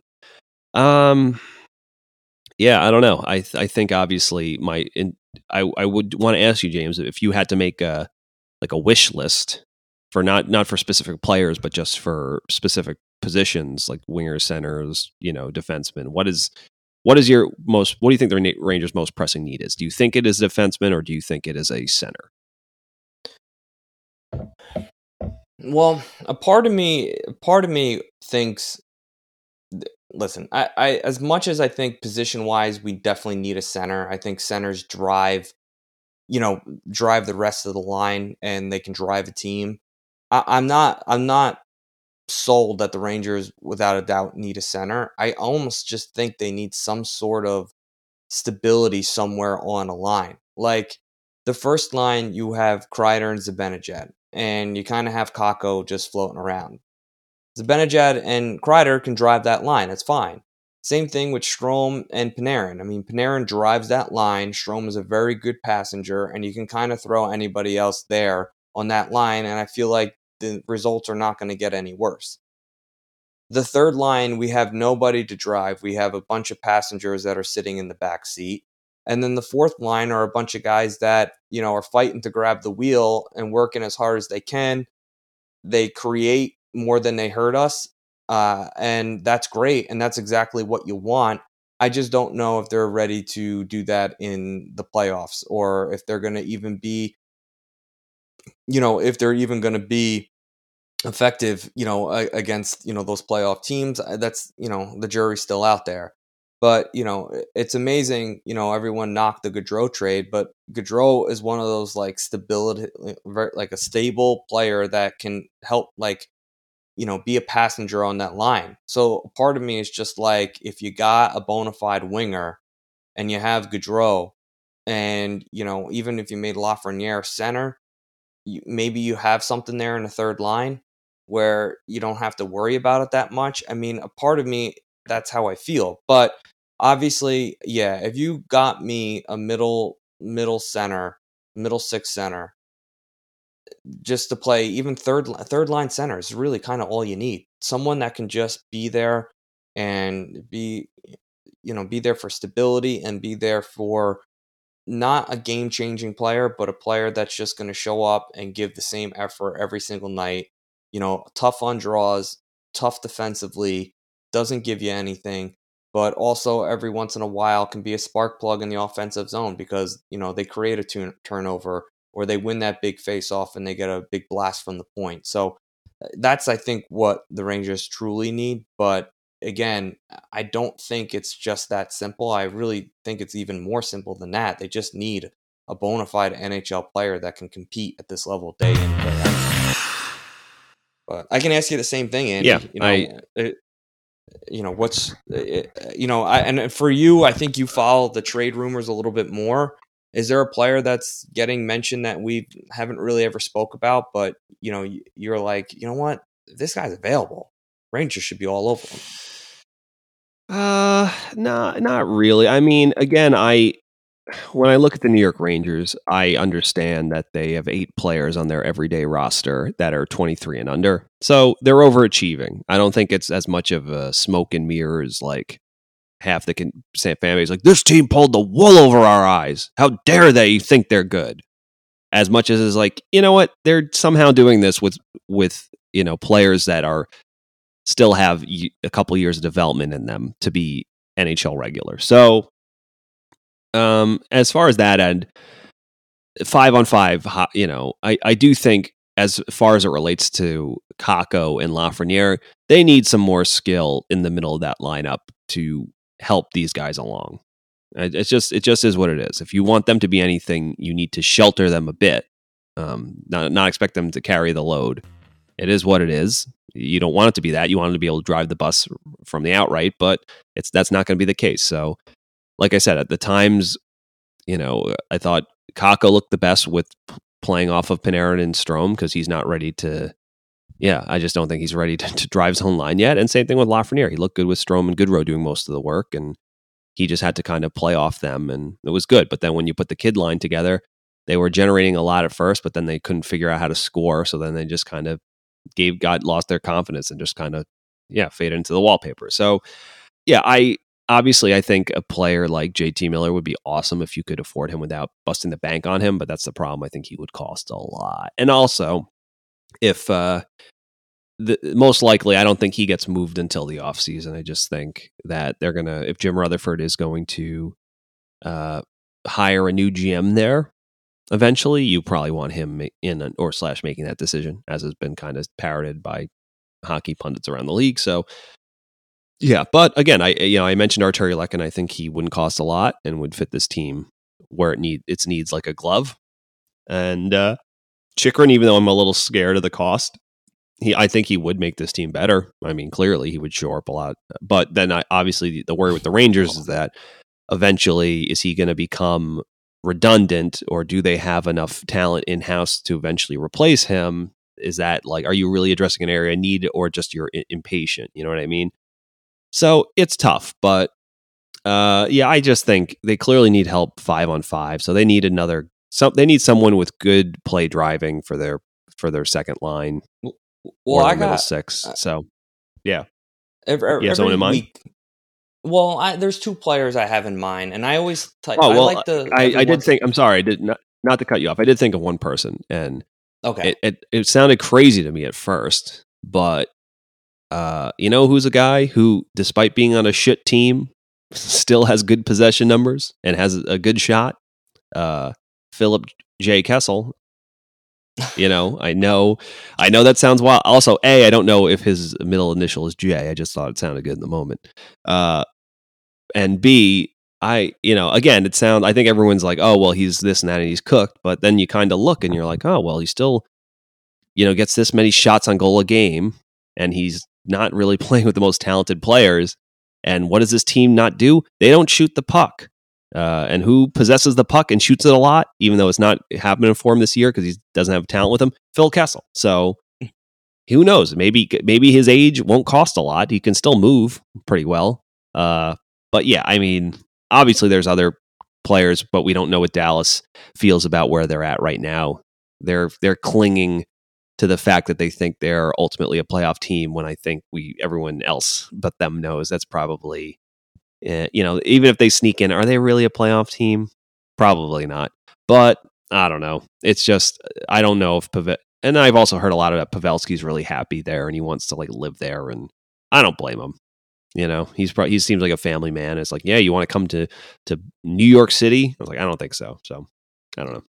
yeah, I don't know. I think obviously I would want to ask you, James, if you had to make a wish list for not for specific players, but just for specific positions like wingers, centers, defensemen. What do you think the Rangers' most pressing need is? Do you think it is a defenseman or do you think it is a center? Well, a part of me thinks. Listen, I as much as I think position wise, we definitely need a center. I think centers drive the rest of the line, and they can drive a team. I'm not sold that the Rangers, without a doubt, need a center. I almost just think they need some sort of stability somewhere on a line. Like the first line, you have Kreider and Zibanejad, and you kind of have Kakko just floating around. Zibanejad and Kreider can drive that line. That's fine. Same thing with Strome and Panarin. I mean, Panarin drives that line. Strome is a very good passenger, and you can kind of throw anybody else there on that line, and I feel like the results are not going to get any worse. The third line, we have nobody to drive. We have a bunch of passengers that are sitting in the back seat. And then the fourth line are a bunch of guys that, are fighting to grab the wheel and working as hard as they can. They create more than they hurt us. And that's great. And that's exactly what you want. I just don't know if they're ready to do that in the playoffs, or if they're going to even be, if they're even going to be effective, against, those playoff teams. That's, the jury's still out there. But, it's amazing, everyone knocked the Gaudreau trade, but Gaudreau is one of those like stability, like a stable player that can help, like, be a passenger on that line. So part of me is just like, if you got a bona fide winger and you have Gaudreau, and, even if you made Lafreniere center, maybe you have something there in the third line where you don't have to worry about it that much. I mean, a part of me, that's how I feel. But obviously, yeah, if you got me a middle center, middle six center, just to play even third line center is really kind of all you need. Someone that can just be there and be there for stability, and be there for not a game-changing player, but a player that's just going to show up and give the same effort every single night. Tough on draws, tough defensively, doesn't give you anything, but also every once in a while can be a spark plug in the offensive zone because, they create a turnover, or they win that big face-off and they get a big blast from the point. So that's, I think, what the Rangers truly need. But again, I don't think it's just that simple. I really think it's even more simple than that. They just need a bona fide NHL player that can compete at this level day in, day out. But I can ask you the same thing, Andy. And for you, I think you follow the trade rumors a little bit more. Is there a player that's getting mentioned that we haven't really ever spoke about, but you're like, you know what, this guy's available, Rangers should be all over him? No, not really. I mean, again, when I look at the New York Rangers, I understand that they have 8 players on their everyday roster that are 23 and under. So they're overachieving. I don't think it's as much of a smoke and mirrors like half the fan base like, this team pulled the wool over our eyes. How dare they think they're good? As much as it's like, you know what? They're somehow doing this with players that are still have a couple years of development in them to be NHL regular. So as far as that end, 5-on-5, I do think as far as it relates to Kakko and Lafreniere, they need some more skill in the middle of that lineup to help these guys along. It just is what it is. If you want them to be anything, you need to shelter them a bit, not expect them to carry the load. It is what it is. You don't want it to be that. You want him to be able to drive the bus from the outright, but that's not going to be the case. So, like I said, at the times, I thought Kakko looked the best with playing off of Panarin and Strome because he's not ready to. Yeah, I just don't think he's ready to drive his own line yet. And same thing with Lafreniere. He looked good with Strome and Goodrow doing most of the work, and he just had to kind of play off them, and it was good. But then when you put the kid line together, they were generating a lot at first, but then they couldn't figure out how to score. So then they just kind of lost their confidence and just kind of faded into the wallpaper. So I think a player like JT Miller would be awesome if you could afford him without busting the bank on him, but that's the problem. I think he would cost a lot. And also, if most likely, I don't think he gets moved until the offseason. I just think that they're gonna, if Jim Rutherford is going to hire a new GM there eventually, you probably want him in or / making that decision, as has been kind of parroted by hockey pundits around the league. So yeah, but again, I mentioned Artturi Lehkonen. I think he wouldn't cost a lot and would fit this team where its needs like a glove. And Chychrun, even though I'm a little scared of the cost, I think he would make this team better. I mean, clearly he would shore up a lot. But then obviously the worry with the Rangers is that eventually is he going to become redundant, or do they have enough talent in-house to eventually replace him? Is that like, are you really addressing an area of need, or just you're impatient? You know what I mean? So it's tough, but I just think they clearly need help 5-on-5. So they need they need someone with good play driving for their second line. Well, I middle got six. So yeah, every someone in mind? week. Well, there's two players I have in mind, and I always. I did think. I'm sorry, I did not to cut you off. I did think of one person, and okay, it sounded crazy to me at first, but who's a guy who, despite being on a shit team, still has good possession numbers and has a good shot? Philip J. Kessel. I know that sounds wild. Also, I don't know if his middle initial is J. I just thought it sounded good in the moment. And B, again, I think everyone's like, oh, well, he's this and that and he's cooked. But then you kind of look and you're like, oh, well, he still, gets this many shots on goal a game, and he's not really playing with the most talented players. And what does this team not do? They don't shoot the puck. And who possesses the puck and shoots it a lot, even though it's not happening for him this year because he doesn't have talent with him? Phil Kessel. So who knows? Maybe his age won't cost a lot. He can still move pretty well. But yeah, I mean, obviously there's other players, but we don't know what Dallas feels about where they're at right now. They're clinging to the fact that they think they're ultimately a playoff team, when I think everyone else but them knows that's probably, even if they sneak in, are they really a playoff team? Probably not. But I don't know. It's just, I don't know if and I've also heard a lot about Pavelski's really happy there and he wants to live there, and I don't blame him. He seems like a family man. It's like, yeah, you want to come to New York City? I was like, I don't think so. So I don't know.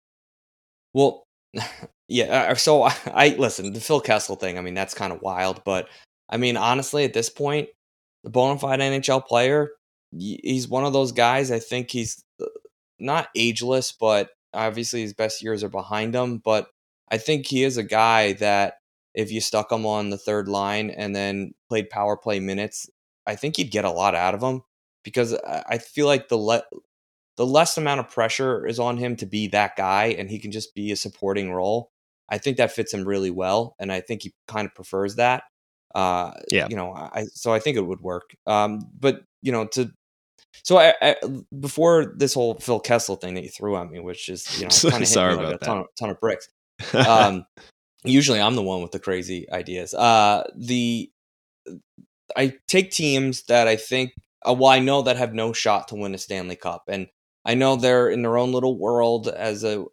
Well, yeah. So I listen, the Phil Kessel thing, I mean, that's kind of wild, but I mean, honestly, at this point, the bona fide NHL player, he's one of those guys. I think he's not ageless, but obviously his best years are behind him. But I think he is a guy that if you stuck him on the third line and then played power play minutes, I think you'd get a lot out of him, because I feel like the less amount of pressure is on him to be that guy, and he can just be a supporting role. I think that fits him really well, and I think he kind of prefers that. So I think it would work. But before this whole Phil Kessel thing that you threw at me, which is kind of sorry hit me about like a that. ton of bricks. Usually I'm the one with the crazy ideas. I take teams that I think, I know that have no shot to win a Stanley Cup, and I know they're in their own little world the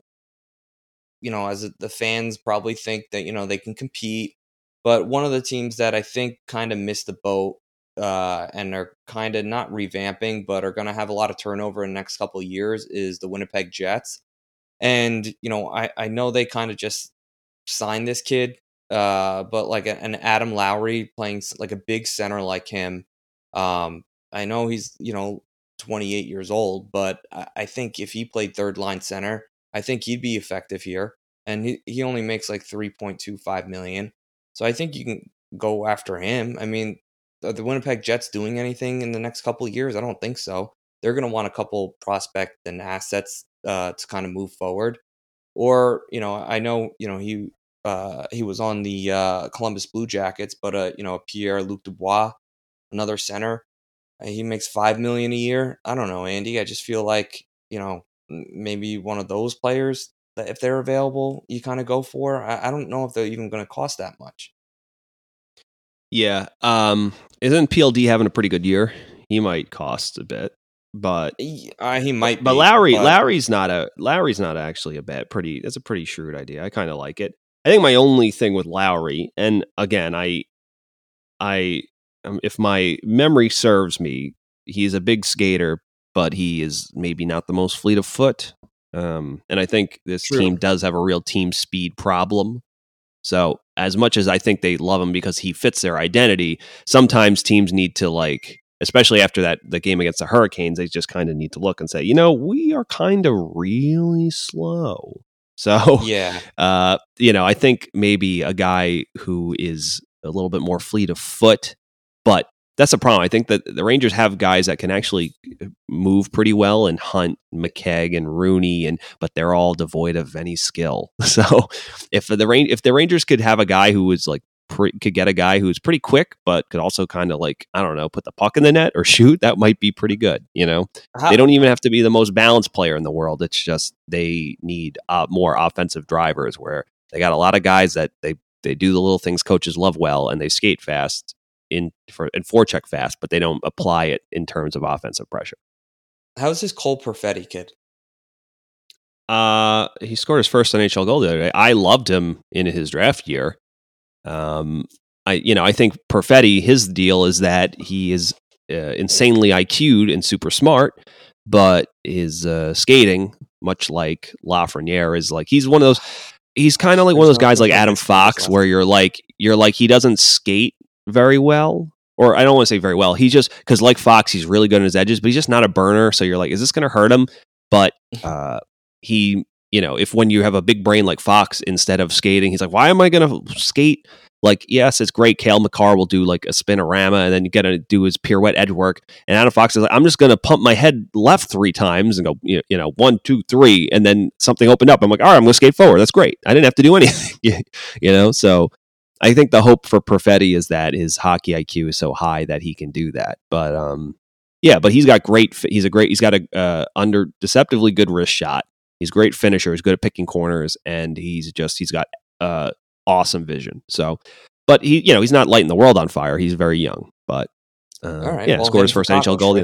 fans probably think that, they can compete. But one of the teams that I think kind of missed the boat, and are kind of not revamping, but are going to have a lot of turnover in the next couple of years, is the Winnipeg Jets. And, I know they kind of just signed this kid, but like an Adam Lowry playing like a big center like him. I know he's, 28 years old, but I think if he played third line center, I think he'd be effective here. And he only makes like $3.25 million. So I think you can go after him. I mean, are the Winnipeg Jets doing anything in the next couple of years? I don't think so. They're going to want a couple prospect and assets to kind of move forward. Or, I know, he was on the Columbus Blue Jackets, but Pierre-Luc Dubois, another center, he makes $5 million a year. I don't know, Andy. I just feel like, maybe one of those players that if they're available, you kind of go for. I don't know if they're even going to cost that much. Yeah. Isn't PLD having a pretty good year? He might cost a bit, but he might. But Lowry's not actually a bad. That's a pretty shrewd idea. I kind of like it. I think my only thing with Lowry, and again, if my memory serves me, he's a big skater, but he is maybe not the most fleet of foot. And I think this team does have a real team speed problem. So as much as I think they love him because he fits their identity, sometimes teams need to especially after the game against the Hurricanes, they just kind of need to look and say, we are kind of really slow. So, yeah, I think maybe a guy who is a little bit more fleet of foot, but that's the problem. I think that the Rangers have guys that can actually move pretty well, and Hunt, McKegg, and Rooney, but they're all devoid of any skill. So if the Rangers could have a guy who was could get a guy who's pretty quick, but could also kind of put the puck in the net or shoot, that might be pretty good. They don't even have to be the most balanced player in the world. It's just they need more offensive drivers, where they got a lot of guys that they do the little things coaches love well, and they skate fast and forecheck fast, but they don't apply it in terms of offensive pressure. How's this Cole Perfetti kid? He scored his first NHL goal the other day. I loved him in his draft year. I think Perfetti, his deal is that he is insanely IQ'd and super smart, but his skating, much like Lafreniere, is he's one of those. He's kind of like one of those guys like Adam Fox, where you're like he doesn't skate very well, or I don't want to say very well. He just, because like Fox, he's really good on his edges, but he's just not a burner. So you're like, is this going to hurt him? But he, if when you have a big brain like Fox, instead of skating, he's like, why am I going to skate? Yes, it's great. Cale Makar will do a spinorama, and then you got to do his pirouette edge work. And Adam Fox is like, I'm just going to pump my head left 3 times and go, 1, 2, 3, and then something opened up. I'm like, all right, I'm going to skate forward. That's great. I didn't have to do anything, So I think the hope for Perfetti is that his hockey IQ is so high that he can do that. But but he's got he's got a deceptively good wrist shot. He's a great finisher. He's good at picking corners, and he's got awesome vision. So, but he's not lighting the world on fire. He's very young, but all right. Scored his first NHL goal.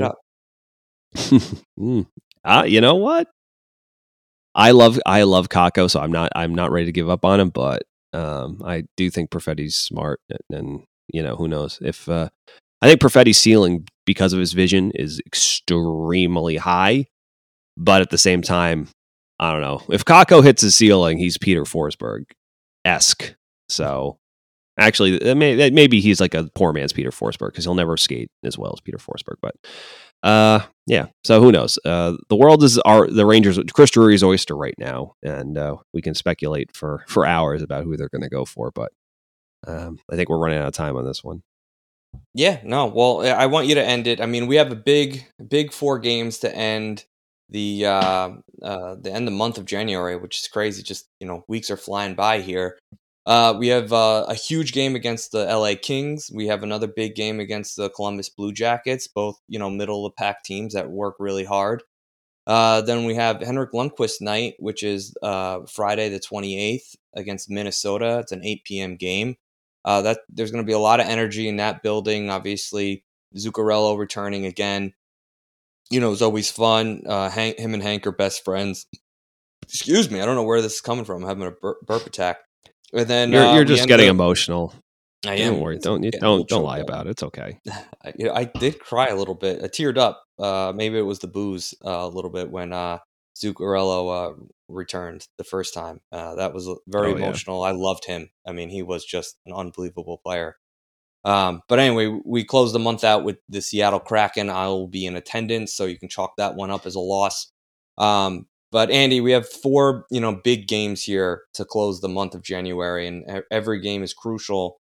You know what? I love Kakko, so I'm not ready to give up on him, but I do think Perfetti's smart, and who knows if I think Perfetti's ceiling, because of his vision, is extremely high, but at the same time, I don't know, if Kakko hits his ceiling, he's Peter Forsberg-esque. So actually, maybe he's like a poor man's Peter Forsberg, because he'll never skate as well as Peter Forsberg. But so who knows? The world is the Rangers, Chris Drury's oyster right now, and we can speculate for hours about who they're going to go for. But I think we're running out of time on this one. Yeah, no. Well, I want you to end it. I mean, we have a big 4 games to end the end the month of January, which is crazy. Just weeks are flying by here. We have a huge game against the LA Kings. We have another big game against the Columbus Blue Jackets, both middle of the pack teams that work really hard. Then we have Henrik Lundqvist night, which is Friday the 28th against Minnesota. It's an 8 p.m. game. That there's going to be a lot of energy in that building. Obviously, Zuccarello returning again. It's always fun. Him and Hank are best friends. Excuse me, I don't know where this is coming from. I'm having a burp attack. And then you're just getting emotional. I am. Don't worry. Don't lie about it. It's okay. I did cry a little bit. I teared up. Maybe it was the booze a little bit when Zuccarello returned the first time. That was very emotional. Yeah. I loved him. I mean, he was just an unbelievable player. But anyway, we close the month out with the Seattle Kraken. I will be in attendance, so you can chalk that one up as a loss. But Andy, we have 4, big games here to close the month of January, and every game is crucial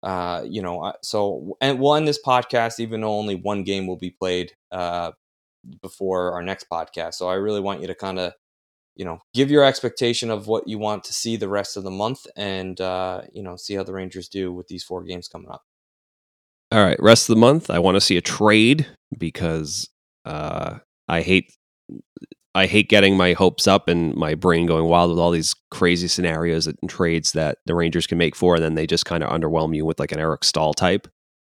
So, and we'll end this podcast, even though only one game will be played before our next podcast. So I really want you to kind of, give your expectation of what you want to see the rest of the month, and, see how the Rangers do with these 4 games coming up. All right, rest of the month, I want to see a trade because I hate getting my hopes up and my brain going wild with all these crazy scenarios and trades that the Rangers can make for, and then they just kind of underwhelm you with like an Eric Staal type.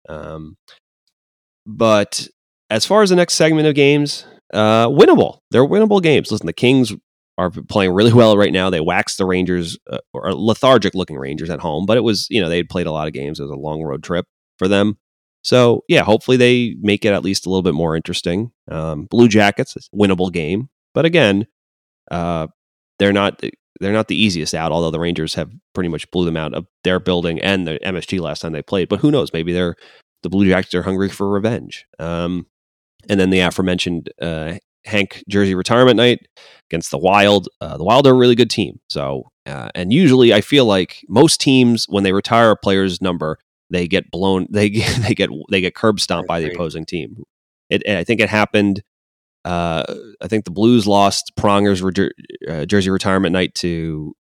But as far as the next segment of games, winnable. They're winnable games. Listen, the Kings are playing really well right now. They waxed the Rangers, or lethargic-looking Rangers at home, but it was, they had played a lot of games. It was a long road trip for them. So, yeah, hopefully they make it at least a little bit more interesting. Blue Jackets, winnable game. But again, they're not the easiest out, although the Rangers have pretty much blew them out of their building and the MSG last time they played. But who knows? Maybe the Blue Jackets are hungry for revenge. And then the aforementioned Hank jersey retirement night against the Wild. The Wild are a really good team. So, and usually I feel like most teams, when they retire a player's number, they get blown. They get curb stomped by the opposing team. I think it happened. I think the Blues lost Pronger's jersey retirement night to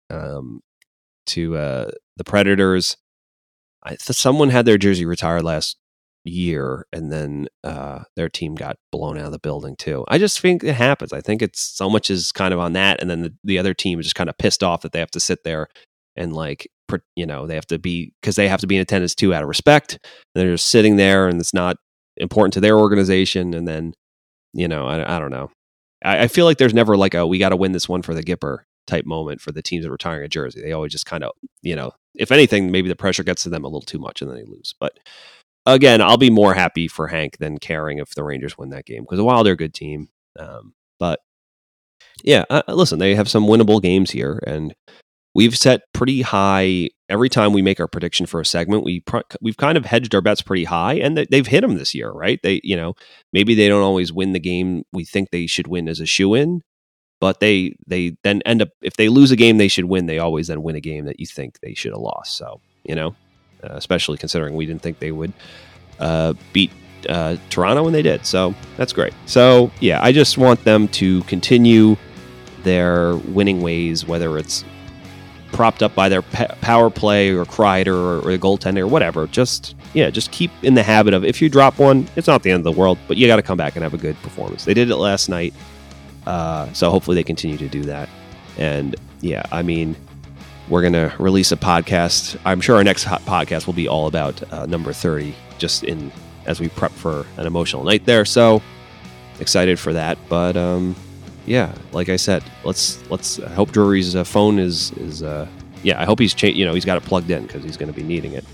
the Predators. Someone had their jersey retired last year, and then their team got blown out of the building too. I just think it happens. I think it's so much is kind of on that, and then the other team is just kind of pissed off that they have to sit there and they have to be, because they have to be in attendance too out of respect. And they're just sitting there, and it's not important to their organization. And then I don't know. I feel like there's never like we got to win this one for the Gipper type moment for the teams that are retiring a jersey. They always just kind of, if anything, maybe the pressure gets to them a little too much and then they lose. But again, I'll be more happy for Hank than caring if the Rangers win that game, because the Wild are a good team. But yeah, listen, they have some winnable games here, and we've set pretty high. Every time we make our prediction for a segment, we've kind of hedged our bets pretty high, and they've hit them this year, right? They, maybe they don't always win the game we think they should win as a shoe-in, but they then end up, if they lose a game they should win, they always then win a game that you think they should have lost. So, especially considering we didn't think they would beat Toronto when they did. So that's great. So yeah, I just want them to continue their winning ways, whether it's propped up by their power play or Kreider or the goaltender or whatever. Just keep in the habit of, if you drop one, it's not the end of the world, but you got to come back and have a good performance. They did it last night, so hopefully they continue to do that. And yeah, I mean, we're going to release a podcast. I'm sure our next podcast will be all about number 30, just as we prep for an emotional night there. So excited for that. But yeah, like I said, let's I hope Drury's phone is I hope he's he's got it plugged in, because he's going to be needing it.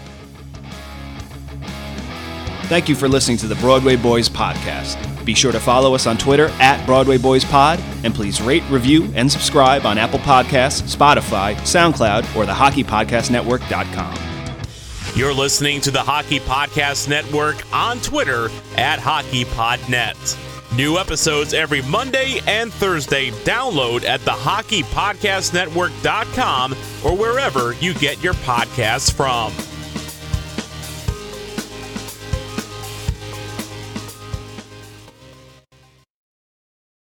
Thank you for listening to the Broadway Boys podcast. Be sure to follow us on Twitter @BroadwayBoysPod, and please rate, review, and subscribe on Apple Podcasts, Spotify, SoundCloud, or the HockeyPodcastNetwork.com. You're listening to the Hockey Podcast Network on Twitter @HockeyPodNet. New episodes every Monday and Thursday. Download at the HockeyPodcastNetwork.com or wherever you get your podcasts from.